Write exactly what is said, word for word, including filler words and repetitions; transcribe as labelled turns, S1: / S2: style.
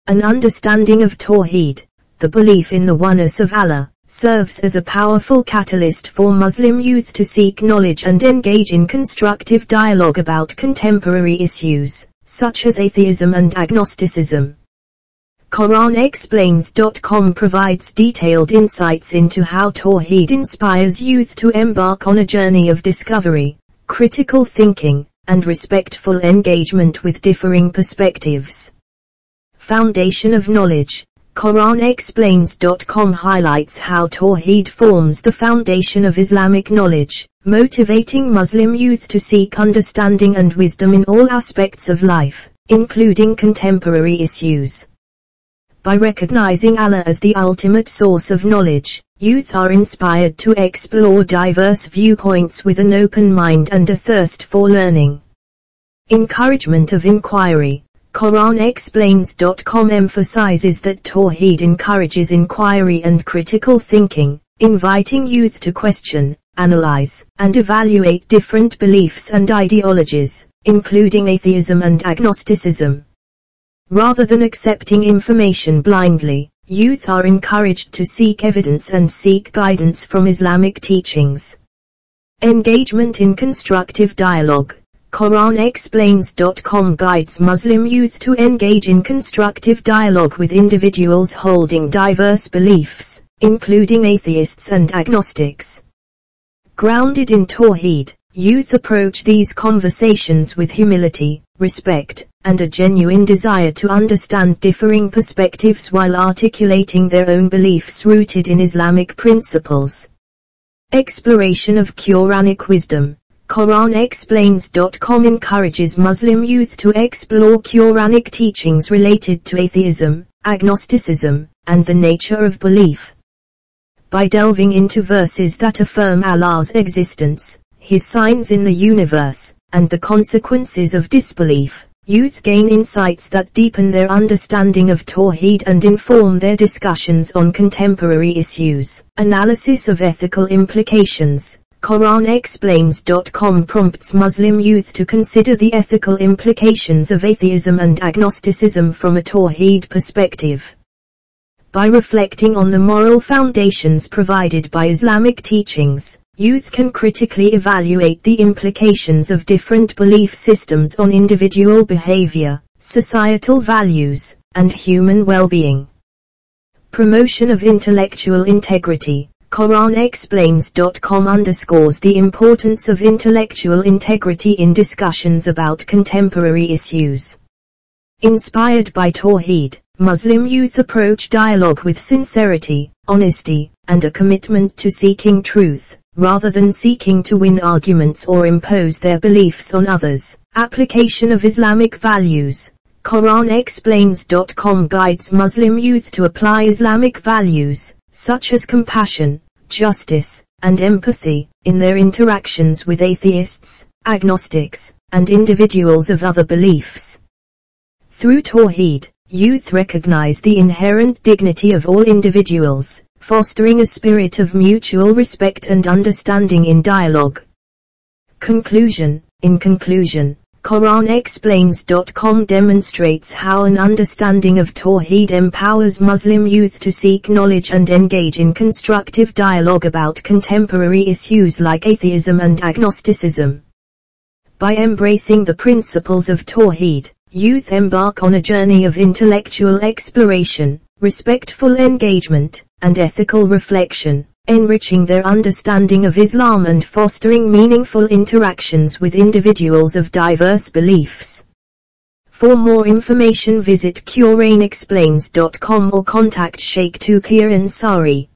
S1: An understanding of Tawheed, the belief in the oneness of Allah, serves as a powerful catalyst for Muslim youth to seek knowledge and engage in constructive dialogue about contemporary issues, such as atheism and agnosticism. Quran Explains dot com provides detailed insights into how Tawheed inspires youth to embark on a journey of discovery, critical thinking, and respectful engagement with differing perspectives. Foundation of knowledge. Quran Explains dot com highlights how Tawheed forms the foundation of Islamic knowledge, motivating Muslim youth to seek understanding and wisdom in all aspects of life, including contemporary issues. By recognizing Allah as the ultimate source of knowledge, youth are inspired to explore diverse viewpoints with an open mind and a thirst for learning. Encouragement of inquiry. Quran Explains dot com emphasizes that Tawheed encourages inquiry and critical thinking, inviting youth to question, analyze, and evaluate different beliefs and ideologies, including atheism and agnosticism. Rather than accepting information blindly, youth are encouraged to seek evidence and seek guidance from Islamic teachings. Engagement in constructive dialogue. Quran Explains dot com guides Muslim youth to engage in constructive dialogue with individuals holding diverse beliefs, including atheists and agnostics. Grounded in Tawheed, youth approach these conversations with humility, respect, and a genuine desire to understand differing perspectives while articulating their own beliefs rooted in Islamic principles. Exploration of Quranic wisdom. Quran Explains dot com encourages Muslim youth to explore Quranic teachings related to atheism, agnosticism, and the nature of belief. By delving into verses that affirm Allah's existence, His signs in the universe, and the consequences of disbelief, youth gain insights that deepen their understanding of Tawheed and inform their discussions on contemporary issues. Analysis of ethical implications. Quran Explains dot com prompts Muslim youth to consider the ethical implications of atheism and agnosticism from a Tawheed perspective. By reflecting on the moral foundations provided by Islamic teachings, youth can critically evaluate the implications of different belief systems on individual behavior, societal values, and human well-being. Promotion of intellectual integrity. Quran Explains dot com underscores the importance of intellectual integrity in discussions about contemporary issues. Inspired by Tawheed, Muslim youth approach dialogue with sincerity, honesty, and a commitment to seeking truth, rather than seeking to win arguments or impose their beliefs on others. Application of Islamic values. Quran Explains dot com guides Muslim youth to apply Islamic values, such as compassion, justice, and empathy, in their interactions with atheists, agnostics, and individuals of other beliefs. Through Tawheed, youth recognize the inherent dignity of all individuals, fostering a spirit of mutual respect and understanding in dialogue. Conclusion. In conclusion, Quran Explains dot com demonstrates how an understanding of Tawheed empowers Muslim youth to seek knowledge and engage in constructive dialogue about contemporary issues like atheism and agnosticism. By embracing the principles of Tawheed, youth embark on a journey of intellectual exploration, respectful engagement, and ethical reflection, enriching their understanding of Islam and fostering meaningful interactions with individuals of diverse beliefs. For more information visit Quran Explains dot com or contact Sheikh Taqi Ansari.